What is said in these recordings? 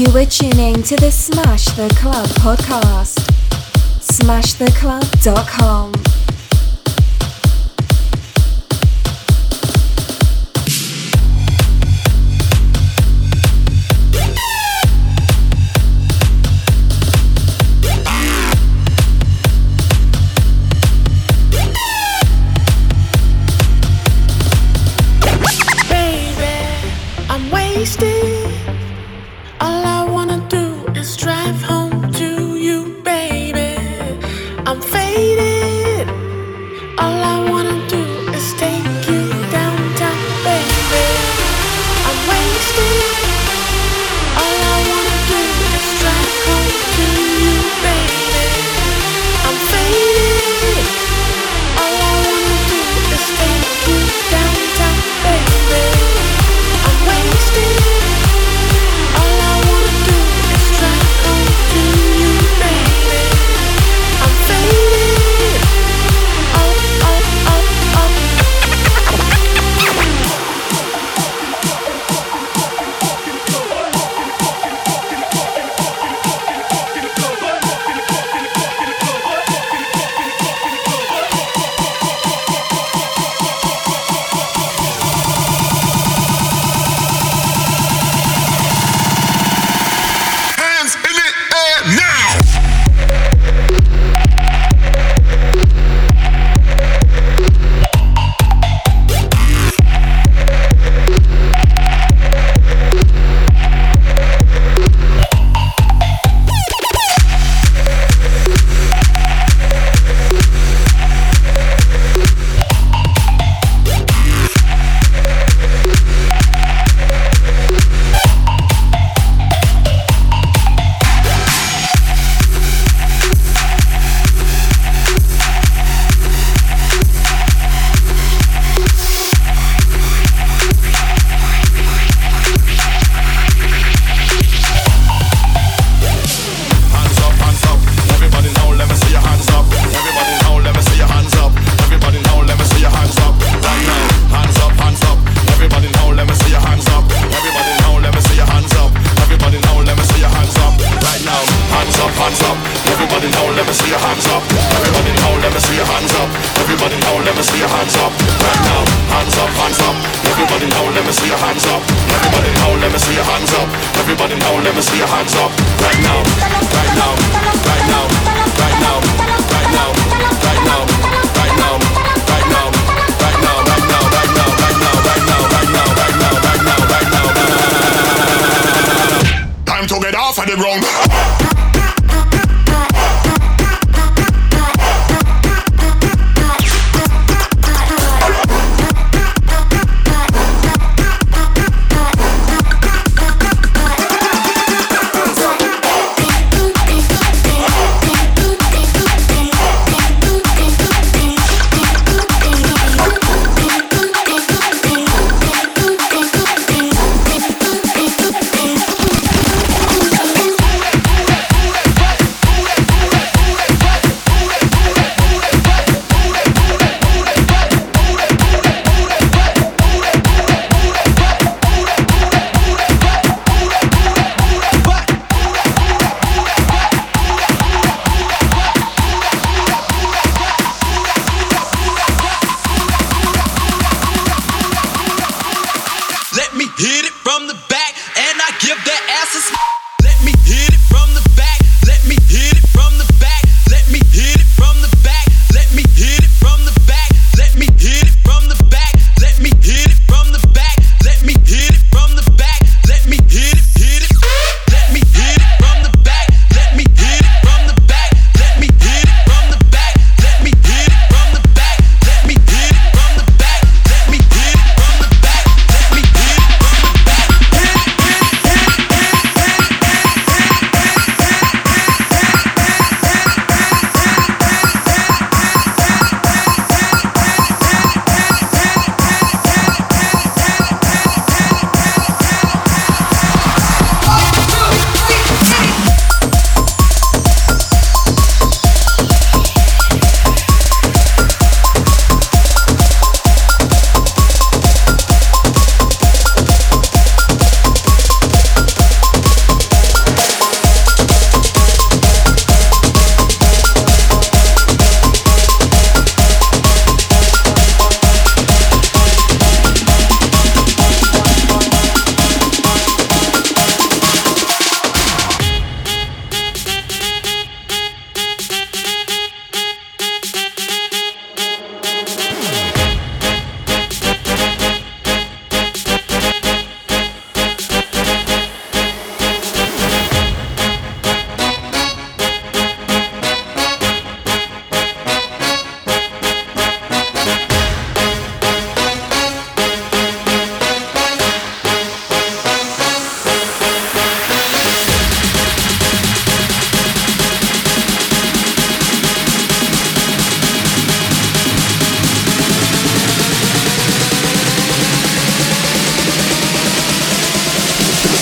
are tuning to the Smash the Club podcast. smashtheclub.com.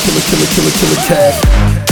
tag.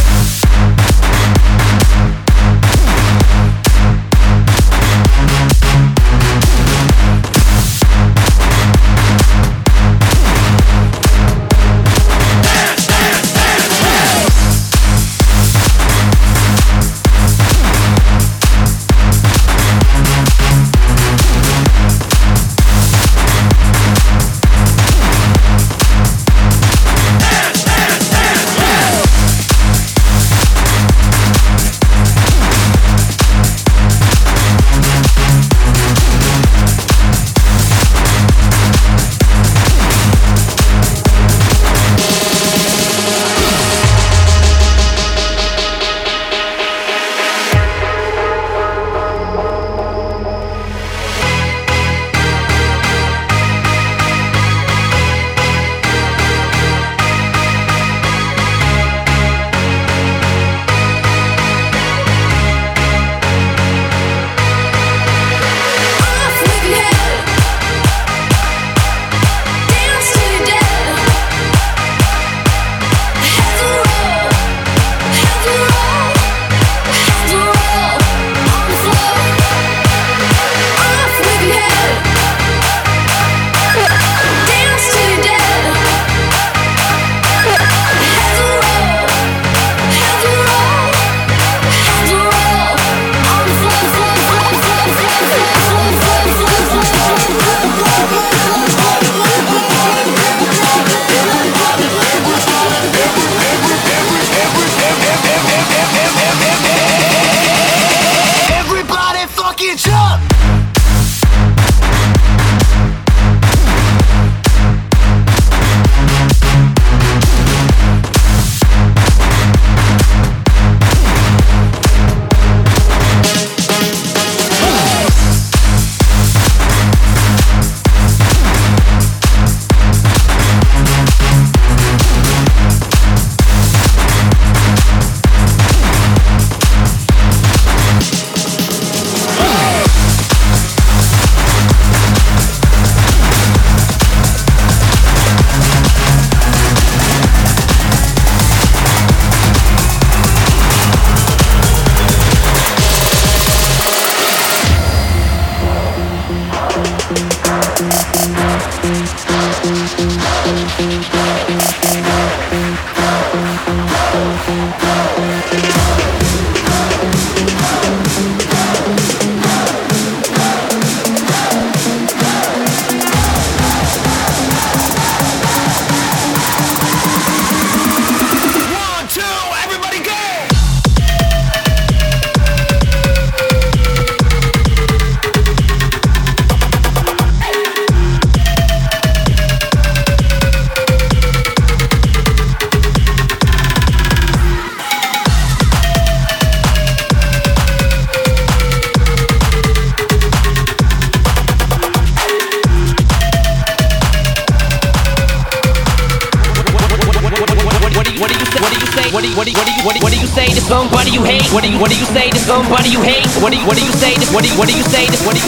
What do you say to somebody you hate? What do you say to somebody you hate? What do you say to what do you say to what do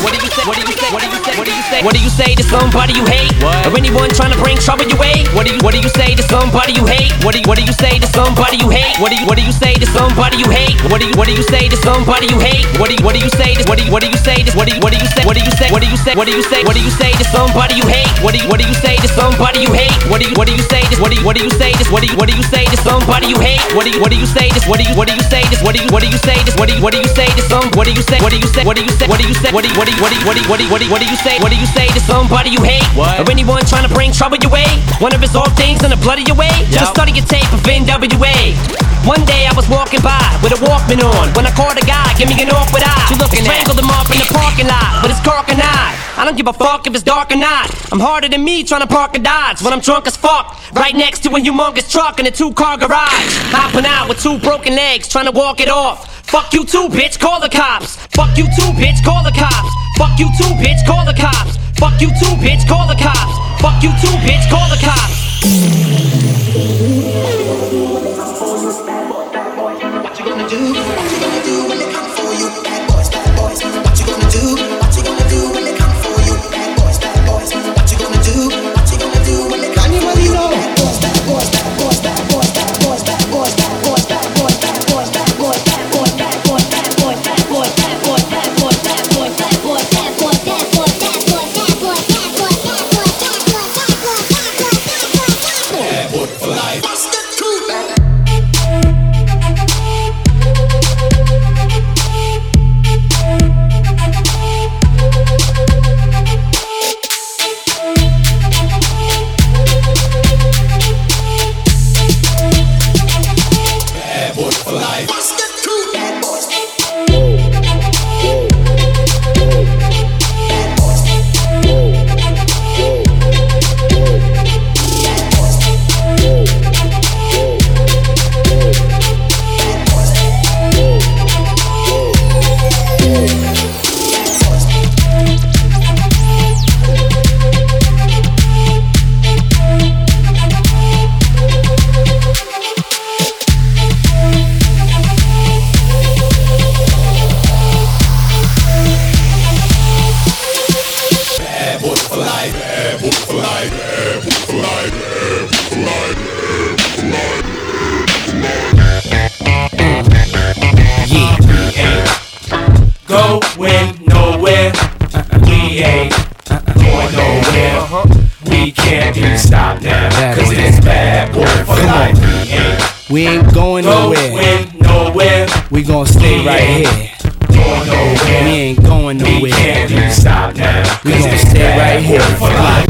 you say to somebody you hate? Or anyone trying to bring trouble your way? What do you say to somebody you hate? What do you say to somebody you hate? What do you say to somebody you hate? What do you say to somebody you hate? What do you say to what do you say to what do you say what do you say what do you say what do you say what do you say to somebody you hate? What do you say to somebody you hate? What do you say to what do you say to what do you say to somebody you hate? What do you say to what do you say to what do you say to what do you say to some what do you say what do you say what do you say what do you say what do you say to somebody you hate? Or anyone trying to bring trouble your way? One of his old things in the blood of your way? Just study your tape of NWA. One day I was walking by with a Walkman on when I caught a guy, give me an awkward eye. She looking strangled him up in the parking lot with his cork and eye. I don't give a fuck if it's dark or not. I'm harder than me trying to park a Dodge when I'm drunk as fuck, right next to a humongous truck in a 2-car garage. Hopping out with 2 broken legs trying to walk it off. Fuck you too, bitch, call the cops. Fuck you too, bitch, call the cops. Fuck you too, bitch, call the cops. Fuck you too, bitch, call the cops. Fuck you too, bitch, call the cops. What you gonna do? What you gonna do when they come for you? Bad boys, bad boys. What you gonna do? What you gonna do when they come for you? Bad boys, bad boys. What you gonna do? What you gonna do when they come for you? Bad boys, bad boys, bad boys, bad boys, bad boys. airport for life. We ain't going nowhere. We gon' stay right here. We ain't going nowhere. We can't stop now. We gon' stay right here for life.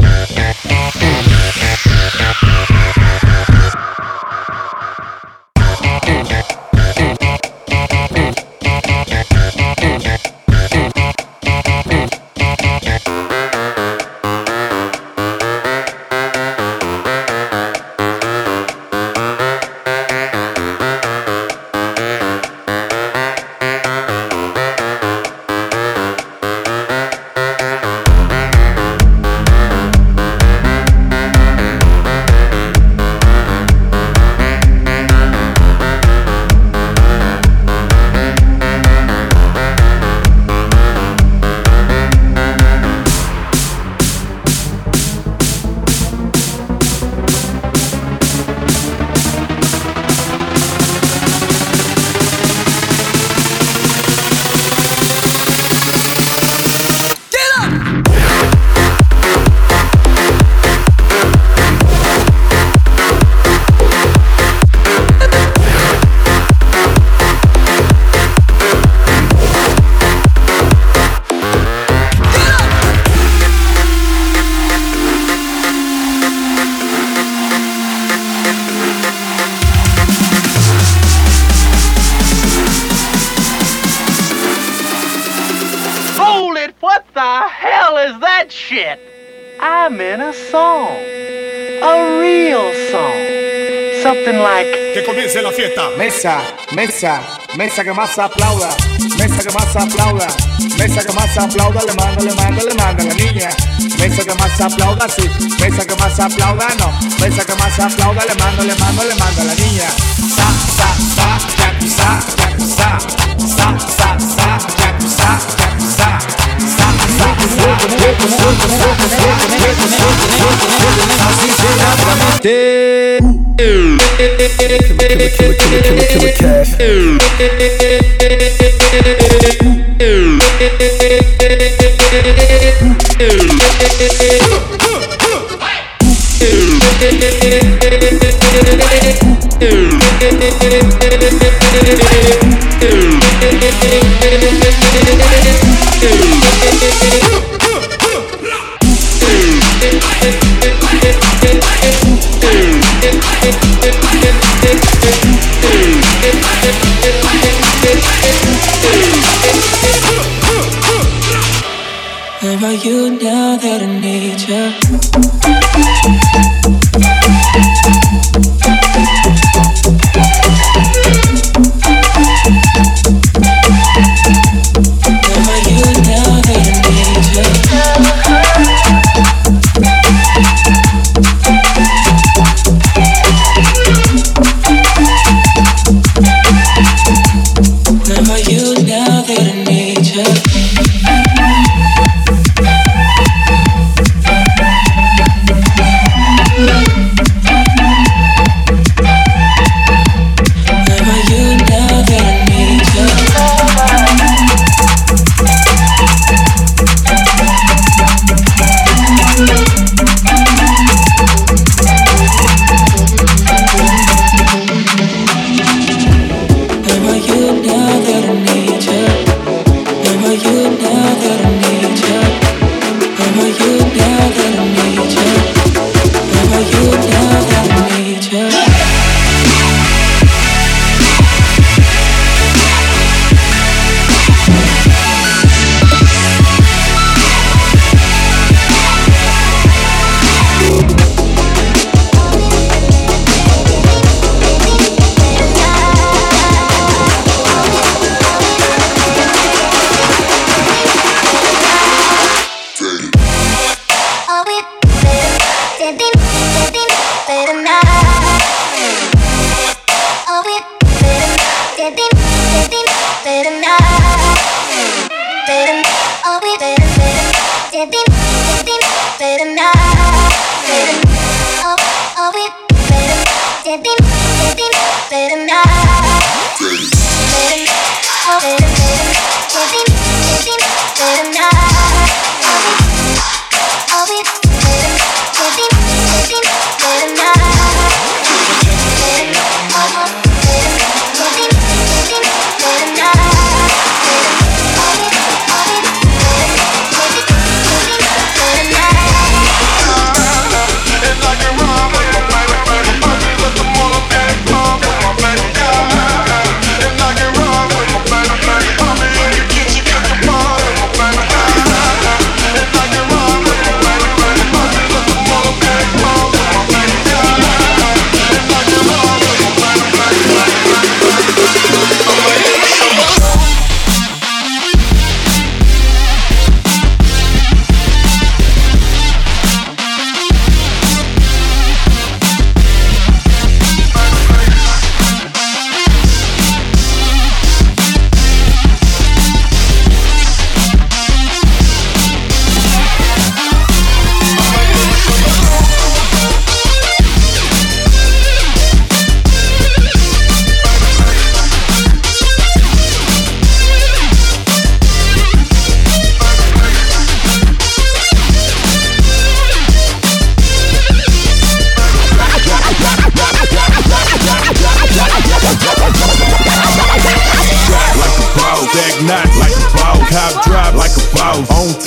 I'm in a song, a real song, something like que comience la fiesta. Mesa, mesa, mesa que más aplauda, mesa que más aplauda, mesa que más aplauda, le manda la niña. Mesa que más aplauda, sí, mesa que más aplauda, no, mesa que más aplauda, le manda la niña. Sa, sa, sa, yakuza, yakuza, sa, sa, sa, yakuza, yakuza. Killer cash. Where are you now that I need you?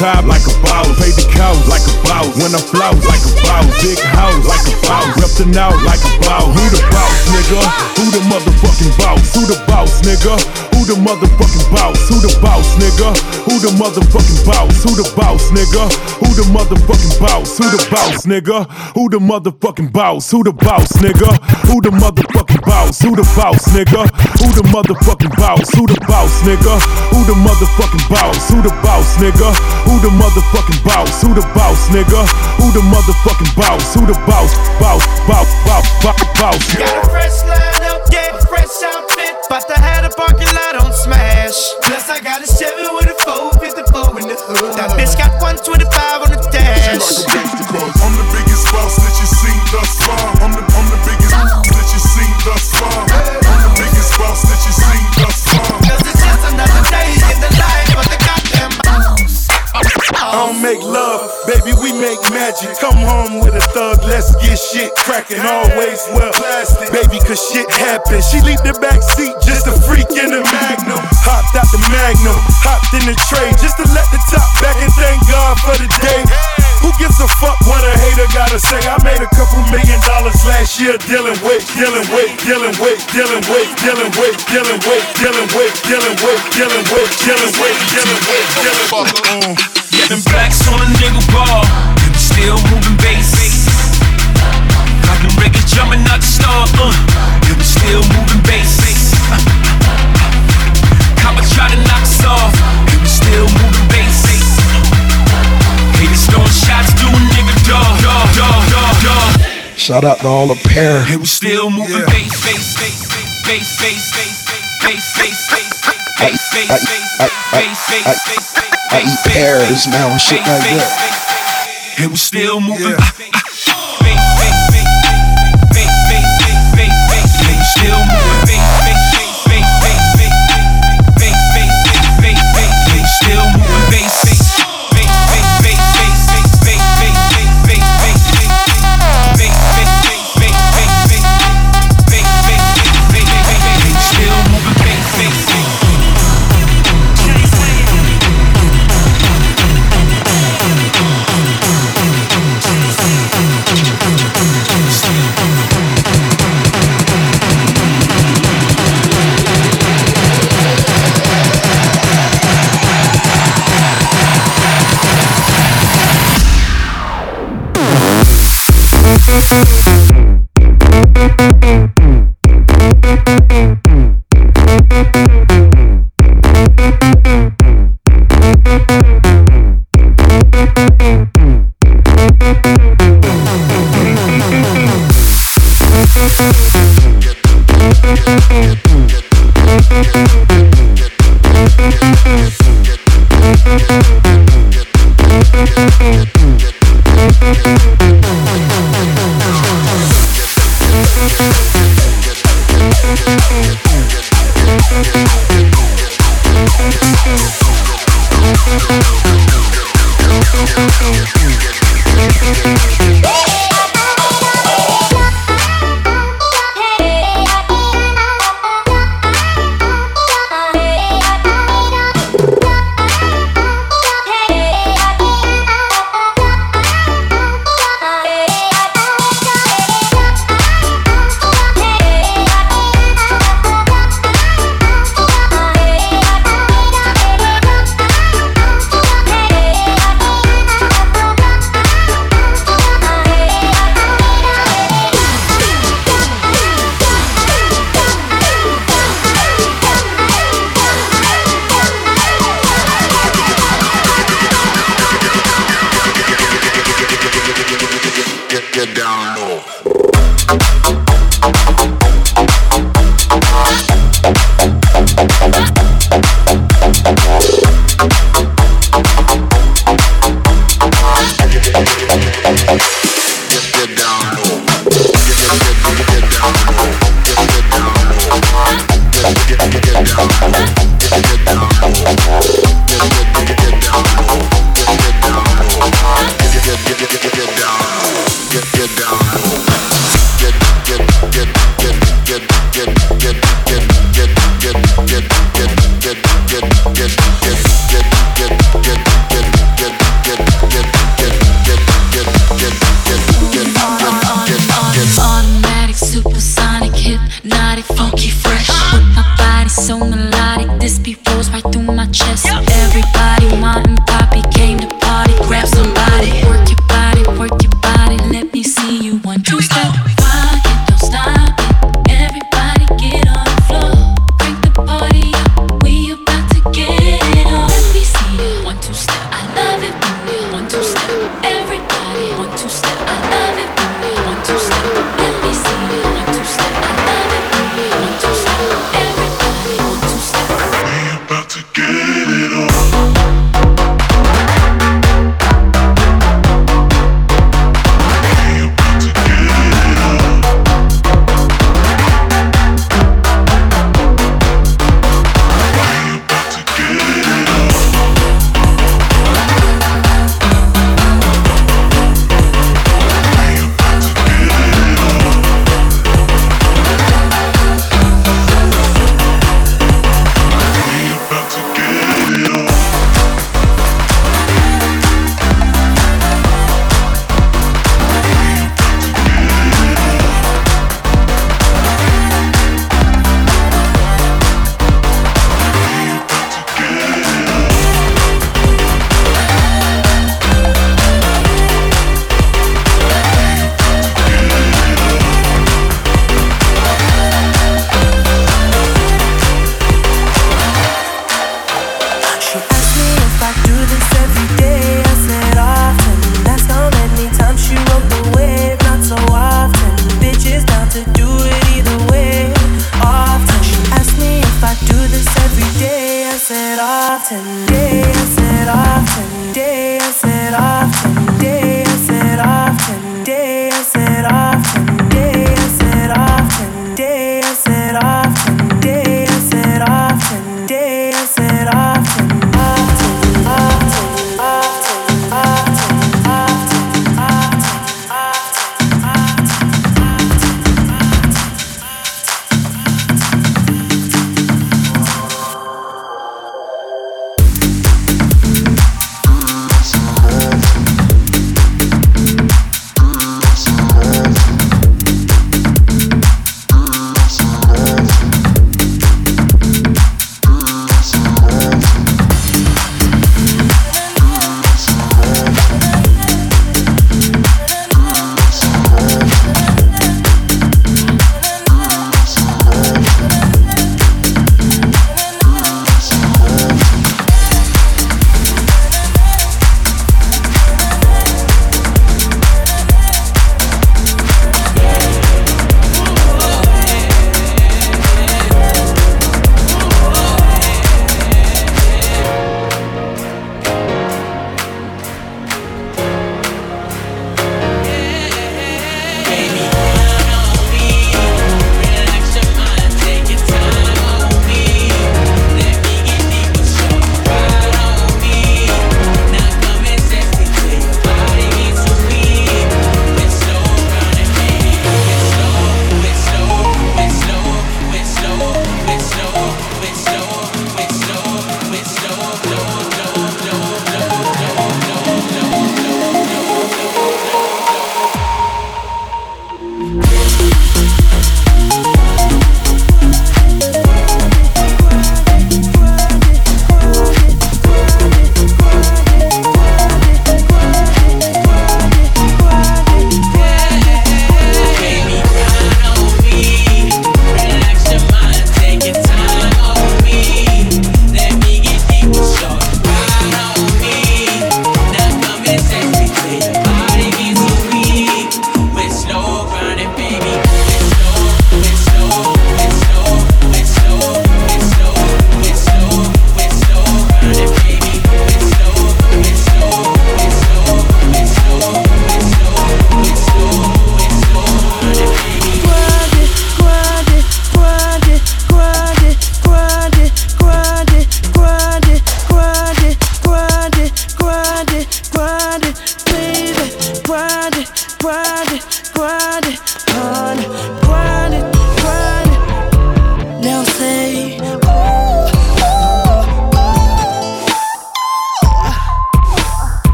top like a boss. Pay the cows like a boss. When I flout like a boss. Big house like a boss. Reppin' out like a boss. Who the boss, nigga? Who the motherfucking boss? Who the boss, nigga? Who the motherfucking boss? Who the boss, nigga? Who the motherfucking boss? Who the boss, nigga? Who the motherfucking boss? Who the boss, nigga? Who the motherfucking boss? Who the boss, nigga? Who the motherfucking boss? Who the boss, nigga? Who the motherfucking boss? Who the boss, nigga? Who the motherfucking boss? Who the boss, nigga? Who the motherfucking boss? Who the boss, nigga? Who the motherfucking boss? Who the boss? Boss. Got a fresh line up, yeah, fresh outfit. About to have the parking lot on smash. Plus I got a Chevy with a 454 in the hood. That bitch got 125 on the dash. I'm the biggest boss that you seen thus far. I'm the biggest that you seen thus far. I'm the biggest boss that you seen thus far. Cause it's just another day in the life of the goddamn boss. I don't make love, baby, we make magic. Come home with a thug, let's get shit crackin'. Always well plastic, baby, cause shit happens. She leave the back seat, just a freak in the Magnum. Hopped out the Magnum, hopped in the tray, just to let the top back and thank God for the day. Who gives a fuck what a hater gotta say? I made a couple $1 million last year dealing with. Yeah, them blacks on a nigga ball, and we still moving bass. Got them records jumping out the star, and we still moving bass. Copper try to knock us off, and we still moving bass. Haters throwing shots, do a nigga dog. Shout out to all the parents. And we still moving bass. I eat pears now and shit like that. And we still moving. Get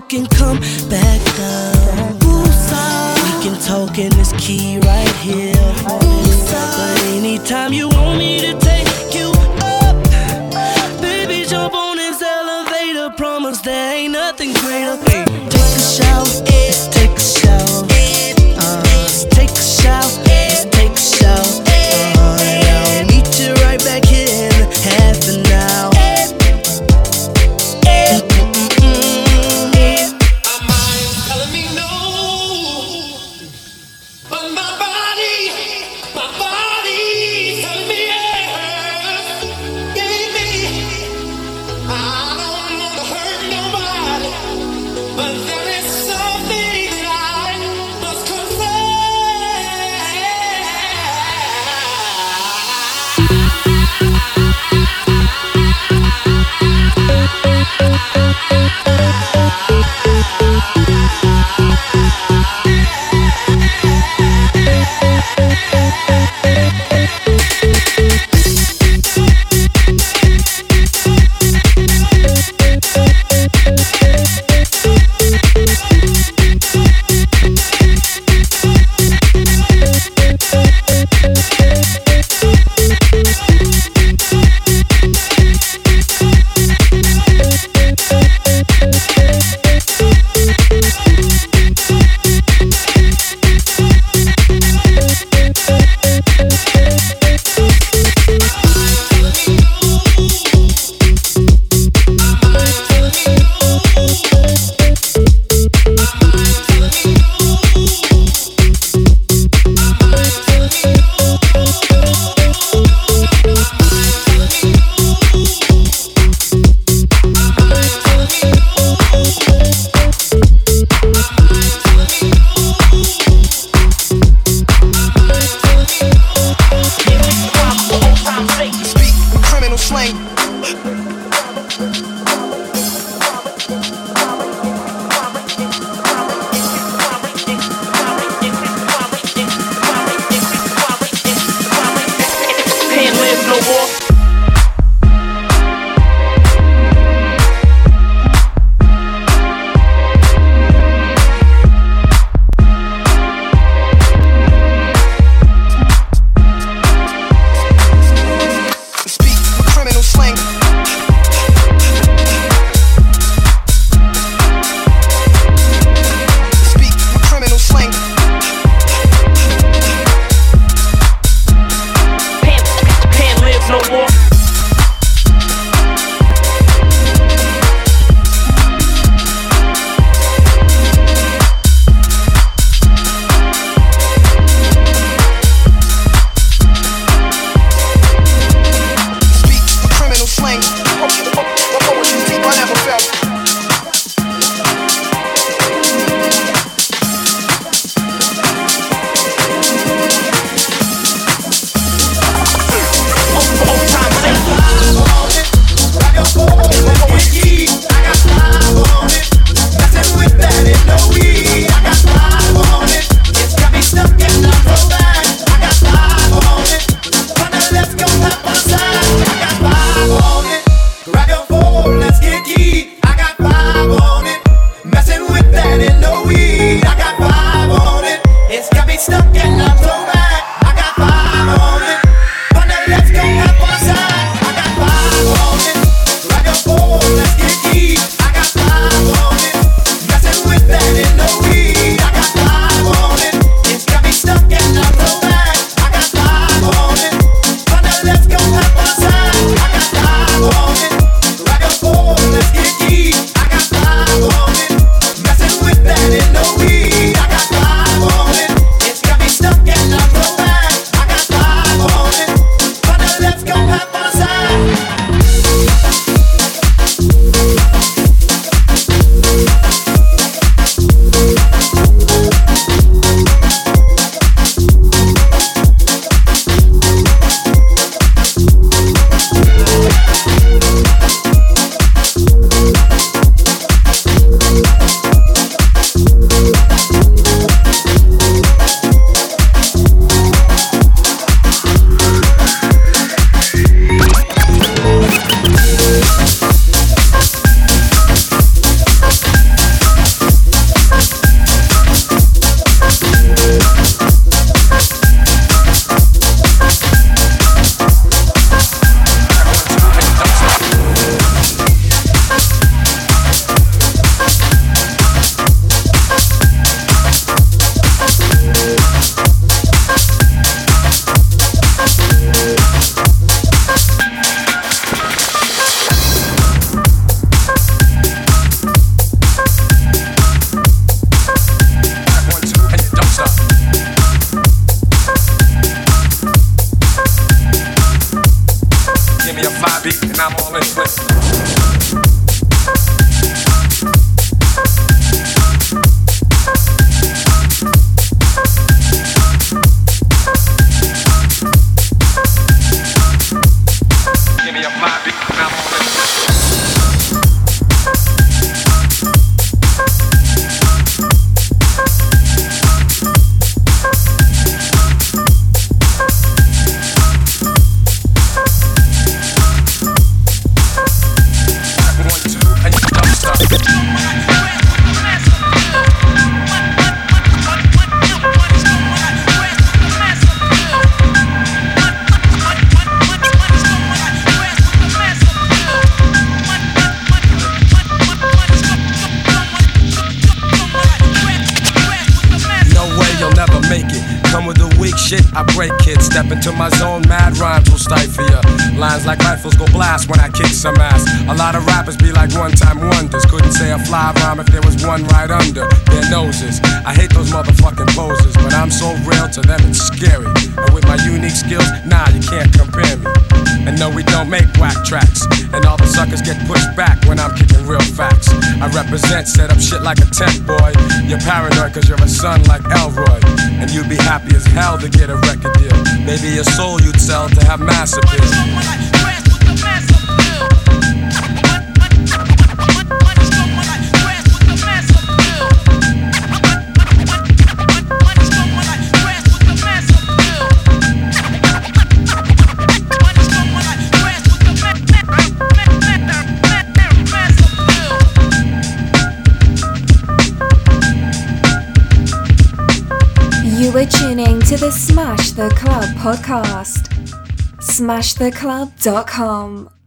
can come back down. We can talk in this key right here. But anytime you want me to take you up, baby, jump on this elevator. Promise there ain't nothing greater. Take a shower, take a shower. Take a shower, take a shower. And I'll meet you right back here in half an hour. shit, I break kids. Step into my zone, mad rhymes will stifle ya. Lines like rifles go blast when I kick some ass. A lot of rappers be like one-time wonders. Couldn't say a fly rhyme if there was one right under their noses. I hate those motherfucking poses, but I'm so real to them it's scary. And with my unique skills, nah, you can't compare me. And no, we don't make whack tracks. And all the suckers get pushed back when I'm kicking real facts. I represent, set up shit like a tent boy. You're paranoid cause you're a son like Elroy. And you'd be happy as hell to get a record deal. Maybe your soul you'd sell to have mass appeal. You are tuning to the Smash the Club podcast. SmashTheClub.com